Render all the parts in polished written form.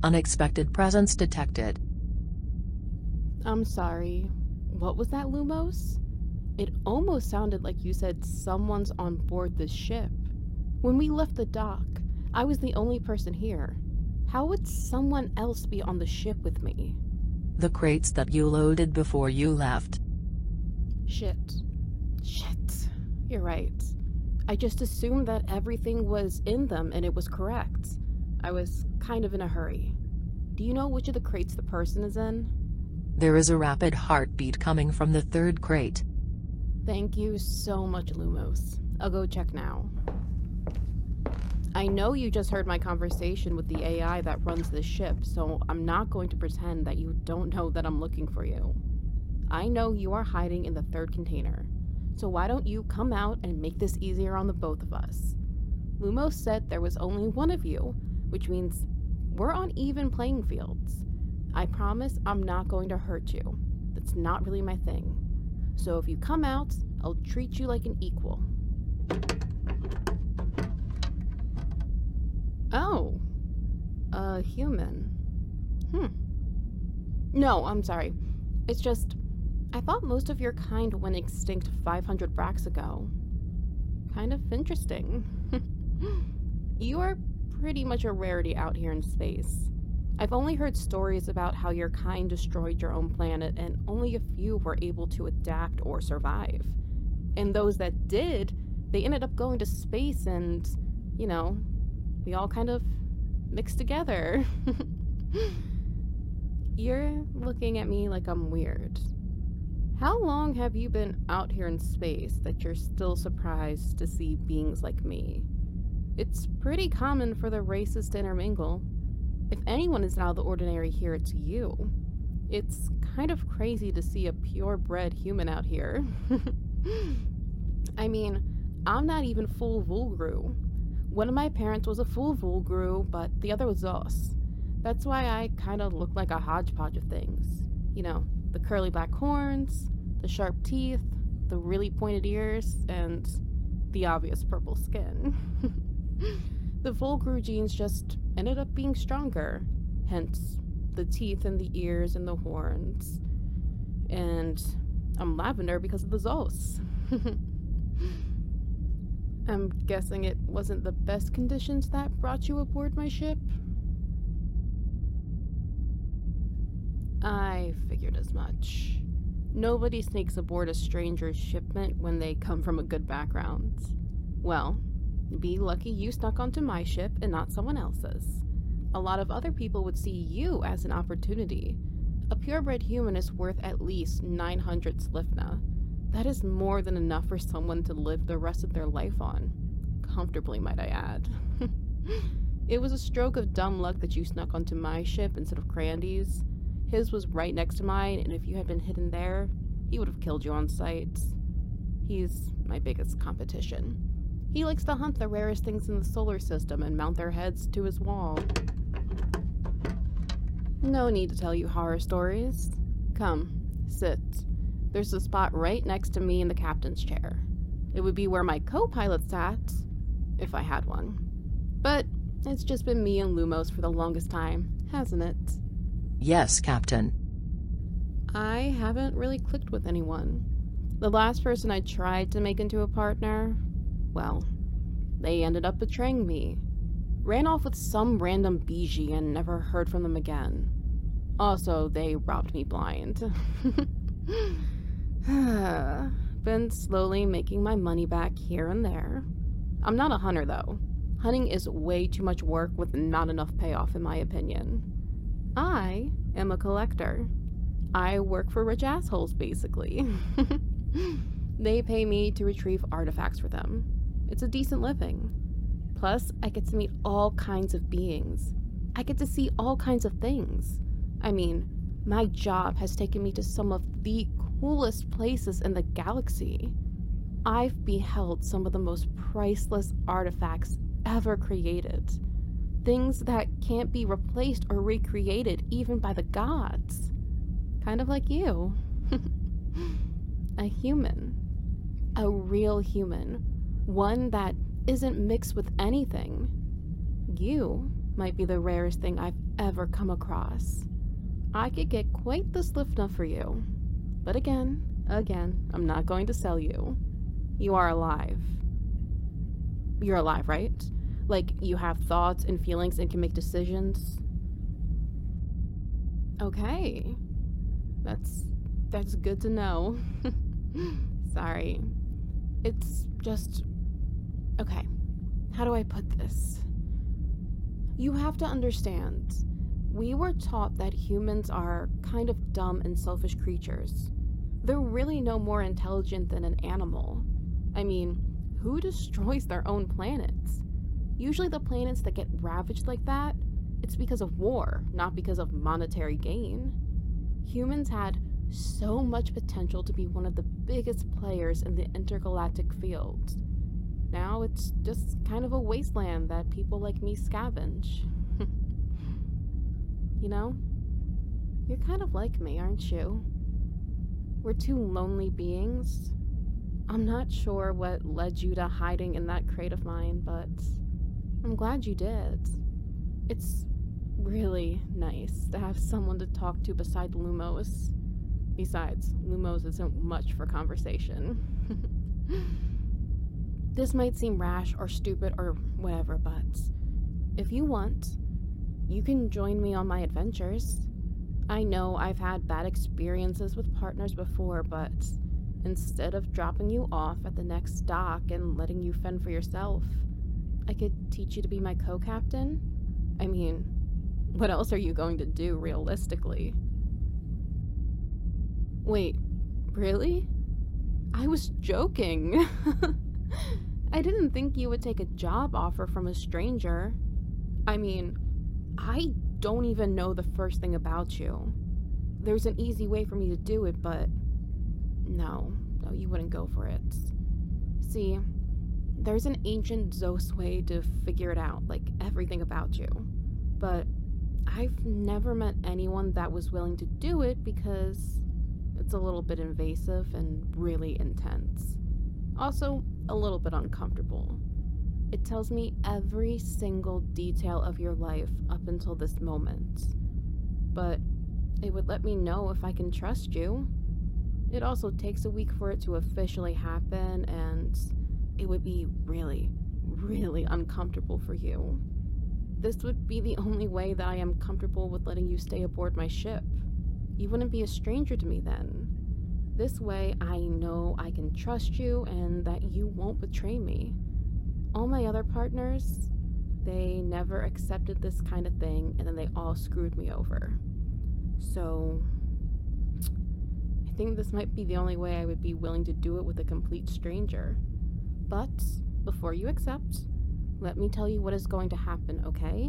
Unexpected presence detected. I'm sorry. What was that, Lumos? It almost sounded like you said someone's on board the ship. When we left the dock, I was the only person here. How would someone else be on the ship with me? The crates that you loaded before you left. Shit. You're right. I just assumed that everything was in them and it was correct. I was kind of in a hurry. Do you know which of the crates the person is in? There is a rapid heartbeat coming from the third crate. Thank you so much, Lumos. I'll go check now. I know you just heard my conversation with the AI that runs the ship, so I'm not going to pretend that you don't know that I'm looking for you. I know you are hiding in the third container, so why don't you come out and make this easier on the both of us? Lumos said there was only one of you, which means we're on even playing fields. I promise I'm not going to hurt you. That's not really my thing. So if you come out, I'll treat you like an equal. Oh, a human. No, I'm sorry. It's just, I thought most of your kind went extinct 500 bracks ago. Kind of interesting. You are pretty much a rarity out here in space. I've only heard stories about how your kind destroyed your own planet and only a few were able to adapt or survive. And those that did, they ended up going to space and, we all kind of mixed together. You're looking at me like I'm weird. How long have you been out here in space that you're still surprised to see beings like me? It's pretty common for the races to intermingle. If anyone is out of the ordinary here, it's you. It's kind of crazy to see a purebred human out here. I mean, I'm not even full Vulgru. One of my parents was a full Vulgru, but the other was Zos. That's why I kind of look like a hodgepodge of things. The curly black horns, the sharp teeth, the really pointed ears, and the obvious purple skin. The Vulgru genes just ended up being stronger, hence the teeth and the ears and the horns. And I'm lavender because of the Zos. I'm guessing it wasn't the best conditions that brought you aboard my ship? I figured as much. Nobody sneaks aboard a stranger's shipment when they come from a good background. Well, be lucky you snuck onto my ship and not someone else's. A lot of other people would see you as an opportunity. A purebred human is worth at least 900 Slifna. That is more than enough for someone to live the rest of their life on. Comfortably, might I add. It was a stroke of dumb luck that you snuck onto my ship instead of Crandy's. His was right next to mine, and if you had been hidden there, he would have killed you on sight. He's my biggest competition. He likes to hunt the rarest things in the solar system and mount their heads to his wall. No need to tell you horror stories. Come, sit. There's a spot right next to me in the captain's chair. It would be where my co-pilot sat, if I had one. But it's just been me and Lumos for the longest time, hasn't it? Yes, Captain. I haven't really clicked with anyone. The last person I tried to make into a partner, well, they ended up betraying me. Ran off with some random Biji and never heard from them again. Also, they robbed me blind. Been slowly making my money back here and there. I'm not a hunter, though. Hunting is way too much work with not enough payoff, in my opinion. I am a collector. I work for rich assholes, basically. They pay me to retrieve artifacts for them. It's a decent living. Plus, I get to meet all kinds of beings. I get to see all kinds of things. I mean, my job has taken me to some of the coolest places in the galaxy. I've beheld some of the most priceless artifacts ever created. Things that can't be replaced or recreated even by the gods. Kind of like you. A human. A real human. One that isn't mixed with anything. You might be the rarest thing I've ever come across. I could get quite the Slifnuff for you. But again, I'm not going to sell you. You are alive. You're alive, right? Like, you have thoughts and feelings and can make decisions. Okay. That's good to know. Sorry. It's just... Okay. How do I put this? You have to understand. We were taught that humans are kind of dumb and selfish creatures. They're really no more intelligent than an animal. I mean, who destroys their own planets? Usually the planets that get ravaged like that, it's because of war, not because of monetary gain. Humans had so much potential to be one of the biggest players in the intergalactic field. Now it's just kind of a wasteland that people like me scavenge. You know, you're kind of like me, aren't you? We're two lonely beings. I'm not sure what led you to hiding in that crate of mine, but I'm glad you did. It's really nice to have someone to talk to beside Lumos. Besides, Lumos isn't much for conversation. This might seem rash or stupid or whatever, but if you want, you can join me on my adventures. I know I've had bad experiences with partners before, but instead of dropping you off at the next dock and letting you fend for yourself, I could teach you to be my co-captain. I mean, what else are you going to do realistically? Wait, really? I was joking. I didn't think you would take a job offer from a stranger. I mean, I don't even know the first thing about you. There's an easy way for me to do it, but no, you wouldn't go for it. See, there's an ancient Zos way to figure it out, like everything about you. But I've never met anyone that was willing to do it because it's a little bit invasive and really intense. Also, a little bit uncomfortable. It tells me every single detail of your life up until this moment. But it would let me know if I can trust you. It also takes a week for it to officially happen, and it would be really, really uncomfortable for you. This would be the only way that I am comfortable with letting you stay aboard my ship. You wouldn't be a stranger to me then. This way, I know I can trust you and that you won't betray me. All my other partners, they never accepted this kind of thing, and then they all screwed me over. So, I think this might be the only way I would be willing to do it with a complete stranger. But, before you accept, let me tell you what is going to happen, okay?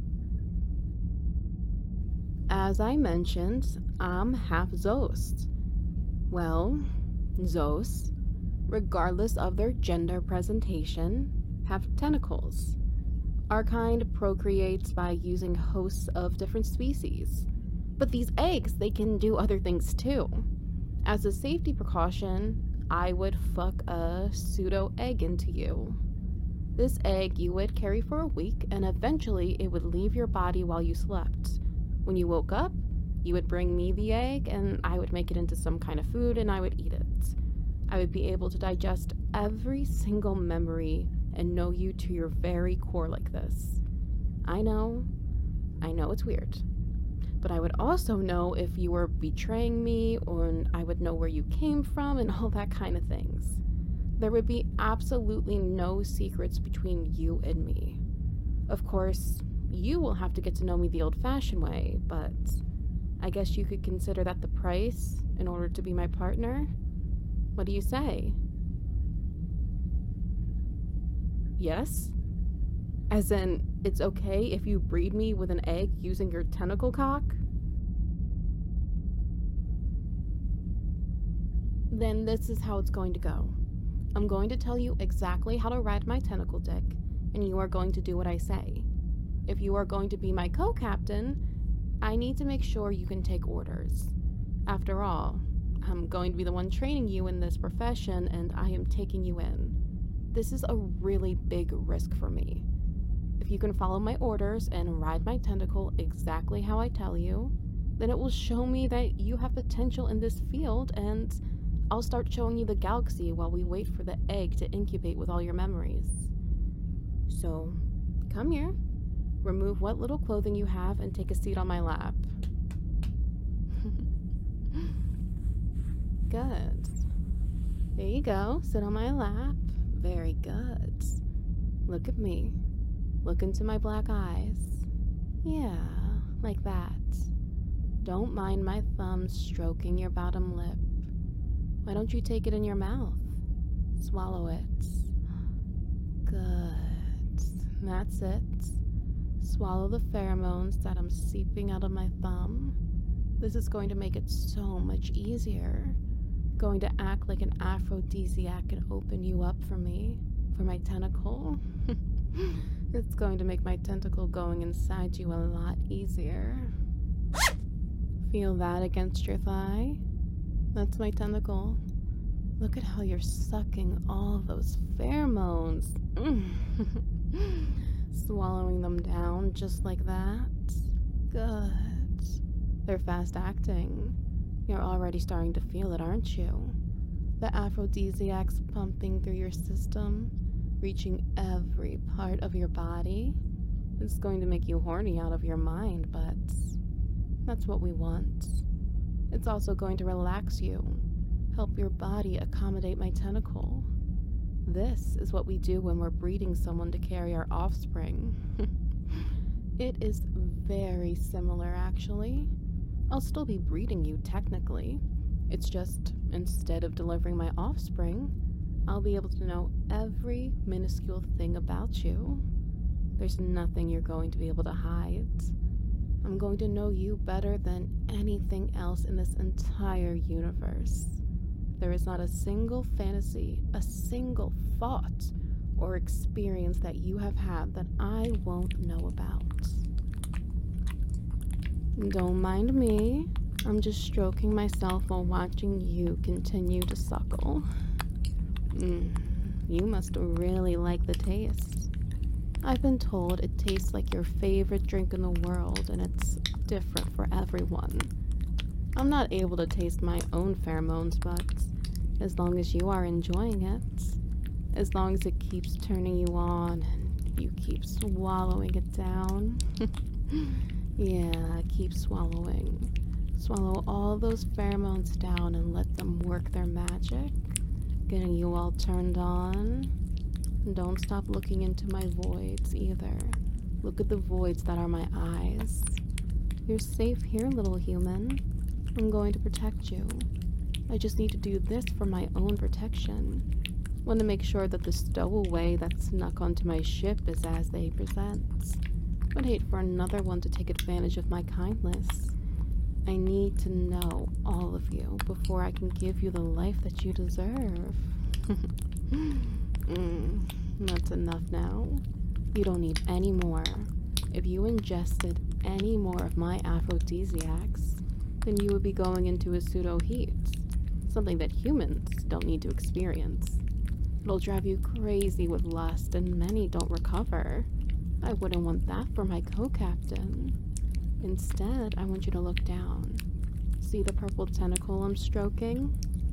As I mentioned, I'm half Zos. Well, Zos, regardless of their gender presentation, have tentacles. Our kind procreates by using hosts of different species. But these eggs, they can do other things too. As a safety precaution, I would fuck a pseudo egg into you. This egg you would carry for a week, and eventually it would leave your body while you slept. When you woke up, you would bring me the egg, and I would make it into some kind of food, and I would eat it. I would be able to digest every single memory and know you to your very core like this. I know it's weird. But I would also know if you were betraying me, and I would know where you came from and all that kind of things. There would be absolutely no secrets between you and me. Of course, you will have to get to know me the old-fashioned way, but I guess you could consider that the price in order to be my partner? What do you say? Yes? As in, it's okay if you breed me with an egg using your tentacle cock? Then this is how it's going to go. I'm going to tell you exactly how to ride my tentacle dick, and you are going to do what I say. If you are going to be my co-captain, I need to make sure you can take orders. After all, I'm going to be the one training you in this profession, and I am taking you in. This is a really big risk for me. If you can follow my orders and ride my tentacle exactly how I tell you, then it will show me that you have potential in this field, and I'll start showing you the galaxy while we wait for the egg to incubate with all your memories. So, come here, remove what little clothing you have, and take a seat on my lap. Good. There you go, sit on my lap. Very good. Look at me. Look into my black eyes. Yeah, like that. Don't mind my thumb stroking your bottom lip. Why don't you take it in your mouth? Swallow it. Good. That's it. Swallow the pheromones that I'm seeping out of my thumb. This is going to make it so much easier. Going to act like an aphrodisiac and open you up for me, for my tentacle. It's going to make my tentacle going inside you a lot easier. Feel that against your thigh? That's my tentacle. Look at how you're sucking all those pheromones. Swallowing them down just like that. Good. They're fast acting. You're already starting to feel it, aren't you? The aphrodisiac's pumping through your system, reaching every part of your body. It's going to make you horny out of your mind, but that's what we want. It's also going to relax you, help your body accommodate my tentacle. This is what we do when we're breeding someone to carry our offspring. It is very similar, actually. I'll still be breeding you, technically. It's just, instead of delivering my offspring, I'll be able to know every minuscule thing about you. There's nothing you're going to be able to hide. I'm going to know you better than anything else in this entire universe. There is not a single fantasy, a single thought, or experience that you have had that I won't know about. Don't mind me. I'm just stroking myself while watching you continue to suckle. You must really like the taste. I've been told it tastes like your favorite drink in the world, and it's different for everyone. I'm not able to taste my own pheromones, but as long as you are enjoying it, as long as it keeps turning you on and you keep swallowing it down. Yeah, keep swallowing. Swallow all those pheromones down and let them work their magic, getting you all turned on. And don't stop looking into my voids either. Look at the voids that are my eyes. You're safe here, little human. I'm going to protect you. I just need to do this for my own protection. Want to make sure that the stowaway that snuck onto my ship is as they present. Would hate for another one to take advantage of my kindness. I need to know all of you before I can give you the life that you deserve. That's enough now. You don't need any more. If you ingested any more of my aphrodisiacs, then you would be going into a pseudo-heat, something that humans don't need to experience. It'll drive you crazy with lust, and many don't recover. I wouldn't want that for my co-captain. Instead, I want you to look down. See the purple tentacle I'm stroking?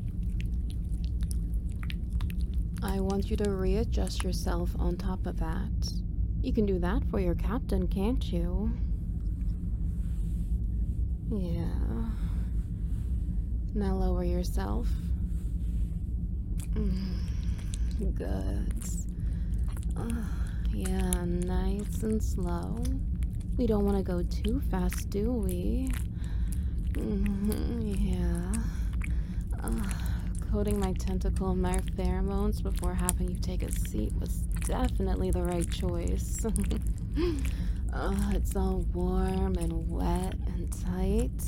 I want you to readjust yourself on top of that. You can do that for your captain, can't you? Yeah. Now lower yourself. Good. Yeah, nice and slow. We don't want to go too fast, do we? Yeah. Coating my tentacle in my pheromones before having you take a seat was definitely the right choice. It's all warm and wet and tight.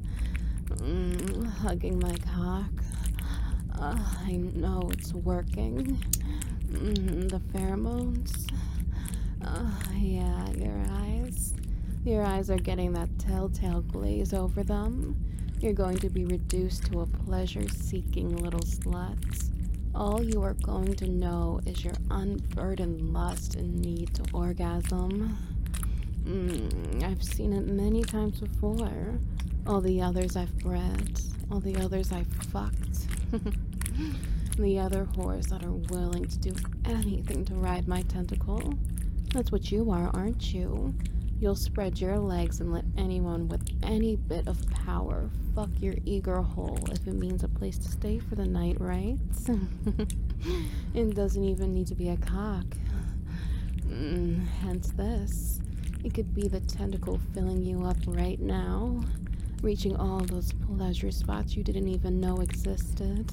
Hugging my cock. I know it's working. The pheromones. Yeah, your eyes. Your eyes are getting that telltale glaze over them. You're going to be reduced to a pleasure-seeking little slut. All you are going to know is your unburdened lust and need to orgasm. I've seen it many times before. All the others I've bred, all the others I've fucked. The other whores that are willing to do anything to ride my tentacle. That's what you are, aren't you? You'll spread your legs and let anyone with any bit of power fuck your eager hole if it means a place to stay for the night, right? It doesn't even need to be a cock. Hence this. It could be the tentacle filling you up right now, reaching all those pleasure spots you didn't even know existed.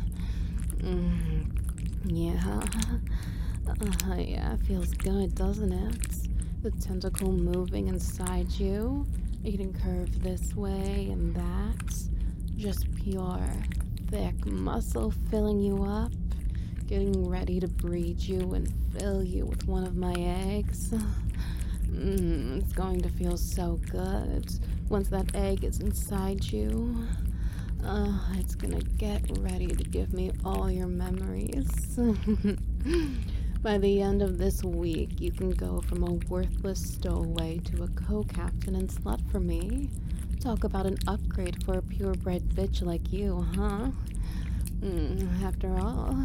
Yeah. Yeah, feels good, doesn't it? The tentacle moving inside you, getting curved this way and that. Just pure, thick muscle filling you up, getting ready to breed you and fill you with one of my eggs. It's going to feel so good once that egg is inside you. It's gonna get ready to give me all your memories. By the end of this week, you can go from a worthless stowaway to a co-captain and slut for me. Talk about an upgrade for a purebred bitch like you, huh? After all,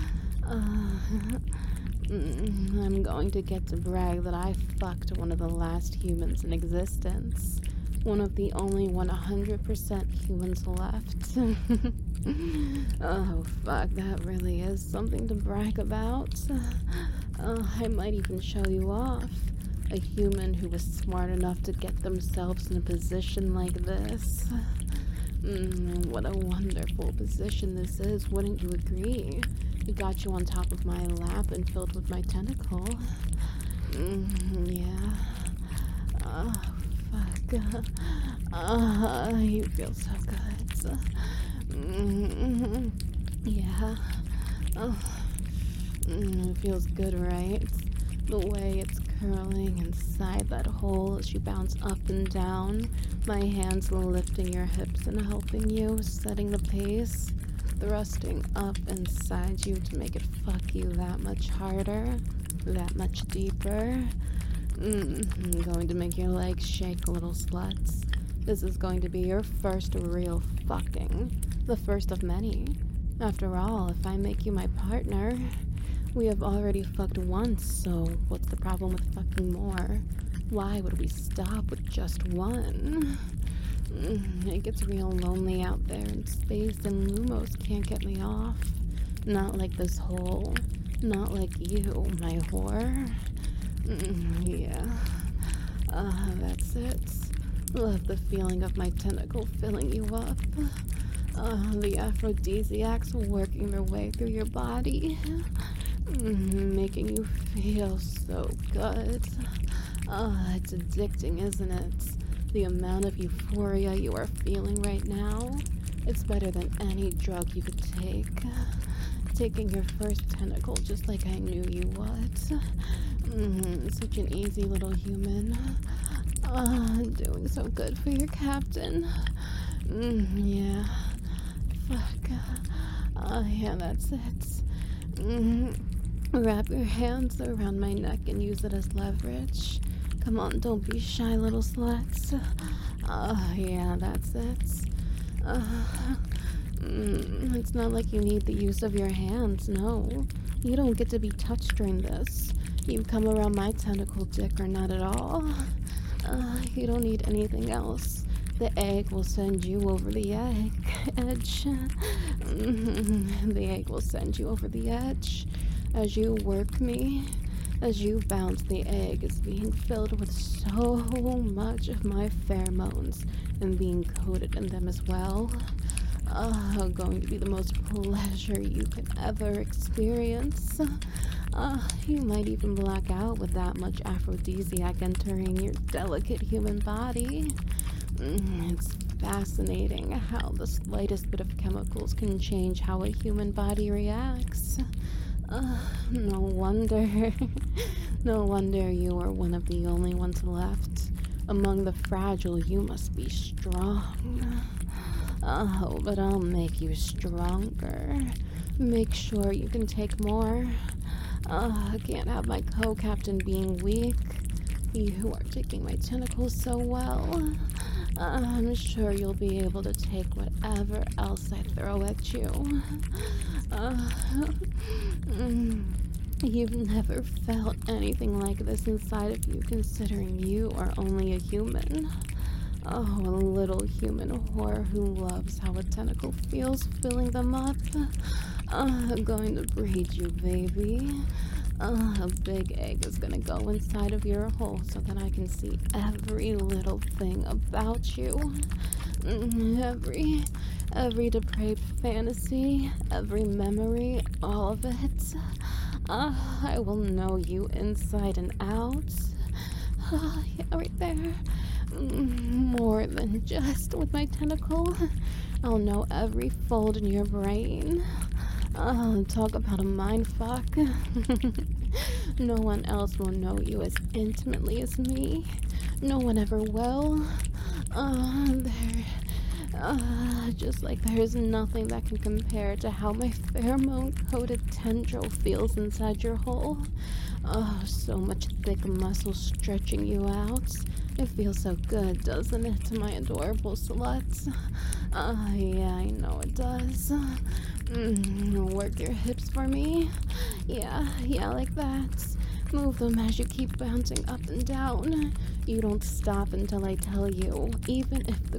I'm going to get to brag that I fucked one of the last humans in existence. One of the only 100% humans left. Oh, fuck, that really is something to brag about. I might even show you off. A human who was smart enough to get themselves in a position like this. What a wonderful position this is, wouldn't you agree? It got you on top of my lap and filled with my tentacle. Yeah. Oh, fuck. You feel so good. Yeah. It feels good, right? The way it's curling inside that hole as you bounce up and down. My hands lifting your hips and helping you, setting the pace. Thrusting up inside you to make it fuck you that much harder, that much deeper. I'm going to make your legs shake, little sluts. This is going to be your first real fucking. The first of many. After all, if I make you my partner, we have already fucked once, so what's the problem with fucking more? Why would we stop with just one? It gets real lonely out there in space, and Lumos can't get me off. Not like this hole. Not like you, my whore. Yeah. That's it. Love the feeling of my tentacle filling you up. The aphrodisiacs working their way through your body. Making you feel so good. It's addicting, isn't it? The amount of euphoria you are feeling right now, it's better than any drug you could take. Taking your first tentacle just like I knew you would. Such an easy little human. Doing so good for your captain. Yeah. Fuck. Yeah, that's it. Wrap your hands around my neck and use it as leverage. Come on, don't be shy, little sluts. Yeah, that's it. It's not like you need the use of your hands, no. You don't get to be touched during this. You come around my tentacle dick or not at all. You don't need anything else. The egg will send you over the edge. The egg will send you over the edge. As you work me, as you bounce, the egg is being filled with so much of my pheromones and being coated in them as well. Going to be the most pleasure you could ever experience. You might even black out with that much aphrodisiac entering your delicate human body. It's fascinating how the slightest bit of chemicals can change how a human body reacts. No wonder. No wonder you are one of the only ones left. Among the fragile, you must be strong. Oh, but I'll make you stronger. Make sure you can take more. I can't have my co-captain being weak. You are taking my tentacles so well. I'm sure you'll be able to take whatever else I throw at you. Uh, You've never felt anything like this inside of you, considering you are only a human. Oh, a little human whore who loves how a tentacle feels filling them up. I'm going to breed you, baby. A big egg is gonna go inside of your hole so that I can see every little thing about you. Every depraved fantasy, every memory, all of it. I will know you inside and out. Yeah, right there. More than just with my tentacle. I'll know every fold in your brain. Talk about a mind fuck. No one else will know you as intimately as me. No one ever will. Just like there's nothing that can compare to how my pheromone-coated tendril feels inside your hole. Oh, so much thick muscle stretching you out. It feels so good, doesn't it, to my adorable slut? Yeah, I know it does. Work your hips for me. Yeah, like that. Move them as you keep bouncing up and down. You don't stop until I tell you, even if the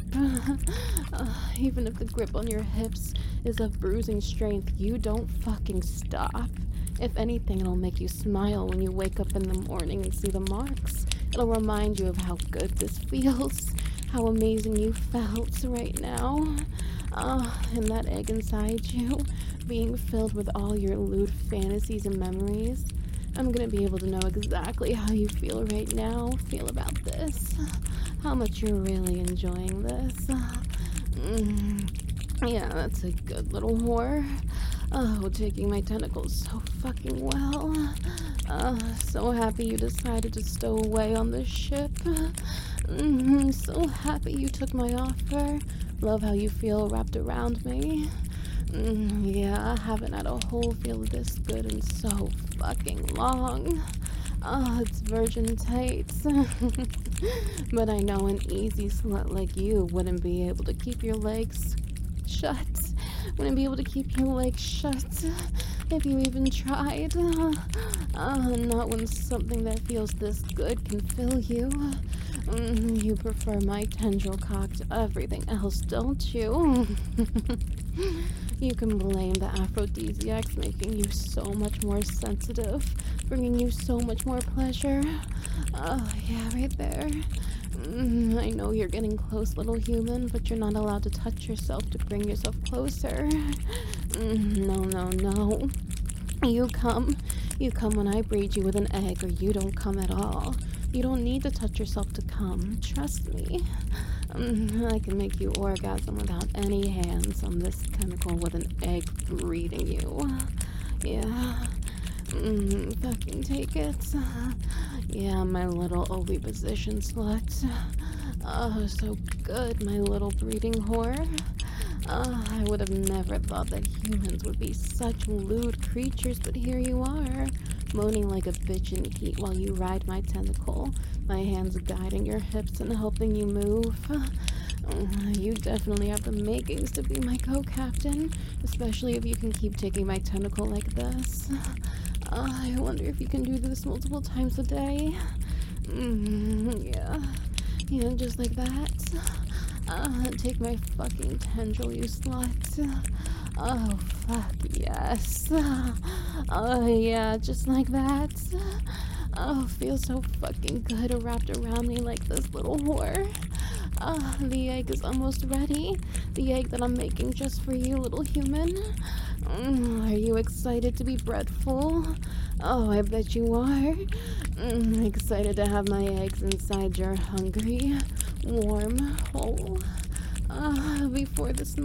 grip on your hips is of bruising strength, you don't fucking stop. If anything, it'll make you smile when you wake up in the morning and see the marks. It'll remind you of how good this feels, how amazing you felt right now. And that egg inside you, being filled with all your lewd fantasies and memories. I'm gonna be able to know exactly how you feel right now, feel about this, how much you're really enjoying this. Yeah, that's a good little whore. Oh, taking my tentacles so fucking well. So happy you decided to stow away on this ship. So happy you took my offer. Love how you feel wrapped around me. Yeah, I haven't had a hole feel this good in so fucking long. It's virgin tight. But I know an easy slut like you wouldn't be able to keep your legs shut. Wouldn't be able to keep your legs shut if you even tried. Not when something that feels this good can fill you. You prefer my tendril cock to everything else, don't you? You can blame the aphrodisiacs making you so much more sensitive, bringing you so much more pleasure. Oh, yeah, right there. I know you're getting close, little human, but you're not allowed to touch yourself to bring yourself closer. No. You come when I breed you with an egg, or you don't come at all. You don't need to touch yourself to come. Trust me. I can make you orgasm without any hands on this tentacle with an egg breeding you. Yeah. Fucking take it. Yeah, my little oviposition slut. Oh, so good, my little breeding whore. I would have never thought that humans would be such lewd creatures, but here you are, moaning like a bitch in heat while you ride my tentacle, my hands guiding your hips and helping you move. You definitely have the makings to be my co-captain, especially if you can keep taking my tentacle like this. I wonder if you can do this multiple times a day. Yeah, just like that. Take my fucking tendril, you slut. Oh, fuck yes. Oh, yeah, just like that. Oh, feels so fucking good wrapped around me like this little whore. The egg is almost ready. The egg that I'm making just for you, little human. Are you excited to be breadful? Oh, I bet you are. Excited to have my eggs inside your hungry, warm hole. Before this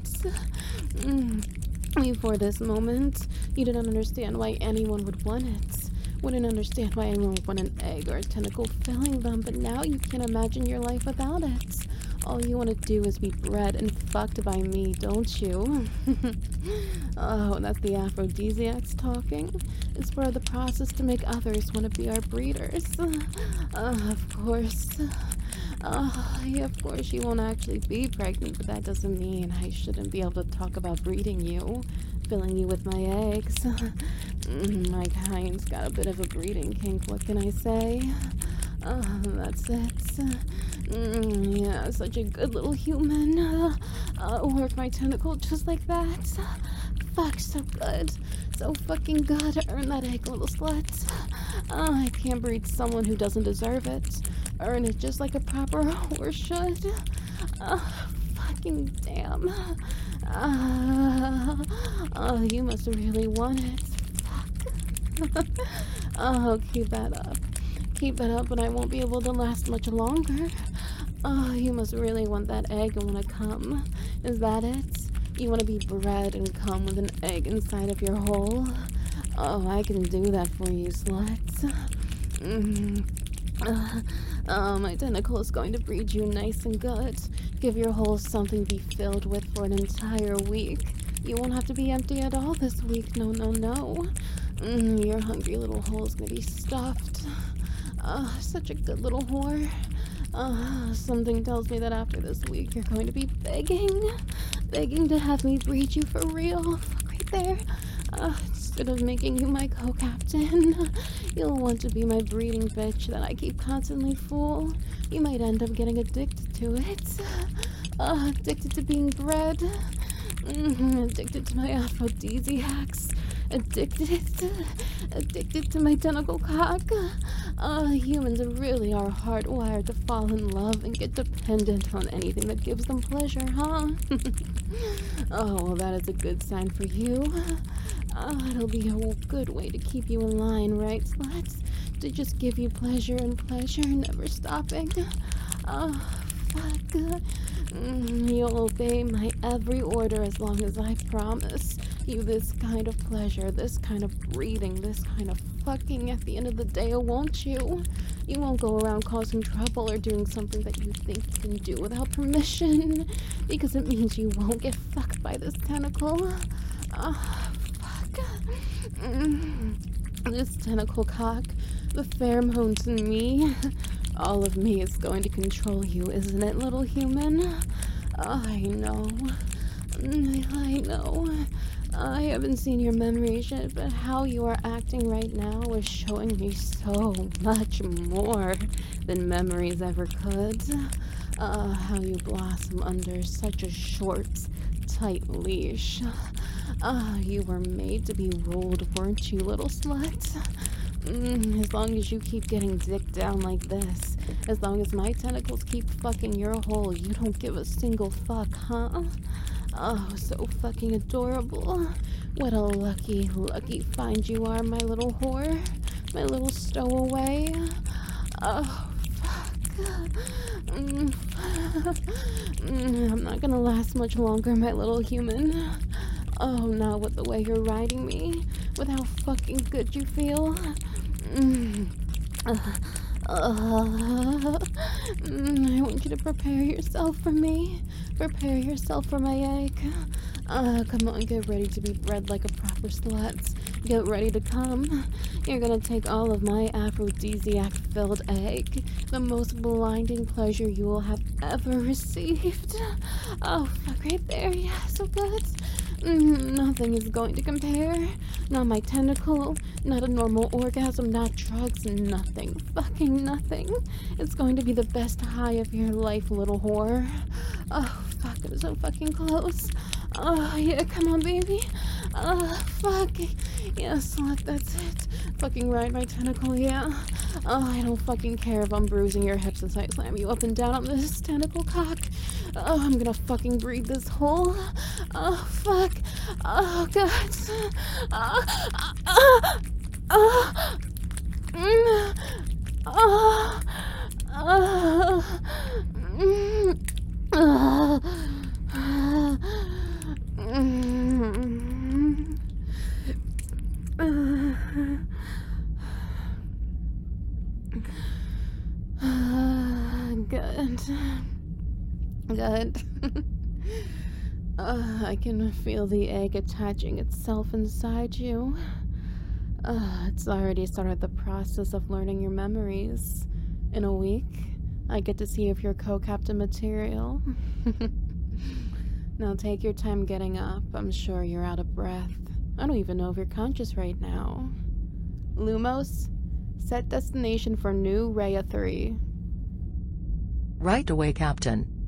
moment, you didn't understand why anyone would want it. Wouldn't understand why anyone would want an egg or a tentacle filling them, but now you can't imagine your life without it. All you want to do is be bred and fucked by me, don't you? Oh, that's the aphrodisiacs talking. It's part of the process to make others want to be our breeders. Of course. Yeah, of course you won't actually be pregnant, but that doesn't mean I shouldn't be able to talk about breeding you, filling you with my eggs. My kind's got a bit of a breeding kink, what can I say? That's it. Yeah, such a good little human. Work my tentacle just like that. Fuck, so good. So fucking good. Earn that egg, little slut. I can't breed someone who doesn't deserve it. Earn it just like a proper whore should. Fucking damn. You must really want it. Fuck. Oh, keep that up. Keep it up, but I won't be able to last much longer. Oh, you must really want that egg and want to come. Is that it? You want to be bred and come with an egg inside of your hole? Oh, I can do that for you, slut. My tentacle is going to breed you nice and good. Give your hole something to be filled with for an entire week. You won't have to be empty at all this week. No, no, no. Your hungry little hole is going to be stuffed. Such a good little whore. Something tells me that after this week you're going to be begging to have me breed you for real. Fuck right there. Instead of making you my co-captain, you'll want to be my breeding bitch that I keep constantly full. You might end up getting addicted to it. Addicted to being bred. Addicted to my aphrodisiacs. Addicted to my tentacle cock. Humans really are hardwired to fall in love and get dependent on anything that gives them pleasure, huh? Oh, well, that is a good sign for you. It'll be a good way to keep you in line, right, sluts? To just give you pleasure and pleasure, never stopping. Fuck. You'll obey my every order as long as I promise you this kind of pleasure, this kind of breathing, this kind of fucking at the end of the day, won't you? You won't go around causing trouble or doing something that you think you can do without permission, because it means you won't get fucked by this tentacle. Fuck. This tentacle cock, the pheromones in me, all of me is going to control you, isn't it, little human? I know. I know. I haven't seen your memories yet, but how you are acting right now is showing me so much more than memories ever could. How you blossom under such a short, tight leash. You were made to be ruled, weren't you, little slut? As long as you keep getting dicked down like this, as long as my tentacles keep fucking your hole, you don't give a single fuck, huh? Oh, so fucking adorable. What a lucky, lucky find you are, my little whore. My little stowaway. Oh, fuck. I'm not gonna last much longer, my little human. Oh, not with the way you're riding me. With how fucking good you feel. I want you to prepare yourself for me. Prepare yourself for my egg. Come on, get ready to be bred like a proper slut. Get ready to come. You're gonna take all of my aphrodisiac-filled egg, the most blinding pleasure you will have ever received. Oh, fuck right there. Yeah, so good. Nothing is going to compare. Not my tentacle, not a normal orgasm, not drugs, nothing. Fucking nothing. It's going to be the best high of your life, little whore. Oh, fuck, I'm so fucking close. Oh, yeah, come on, baby. Fuck. Yes, look, that's it. Fucking ride my tentacle, yeah. Oh, I don't fucking care if I'm bruising your hips as I slam you up and down on this tentacle cock. Oh, I'm gonna fucking breathe this hole. Oh, fuck. Oh, God. Good. Good. I can feel the egg attaching itself inside you. It's already started the process of learning your memories. In a week, I get to see if you're co-captain material. Now take your time getting up. I'm sure you're out of breath. I don't even know if you're conscious right now. Lumos, set destination for New Rhea 3. Right away, Captain.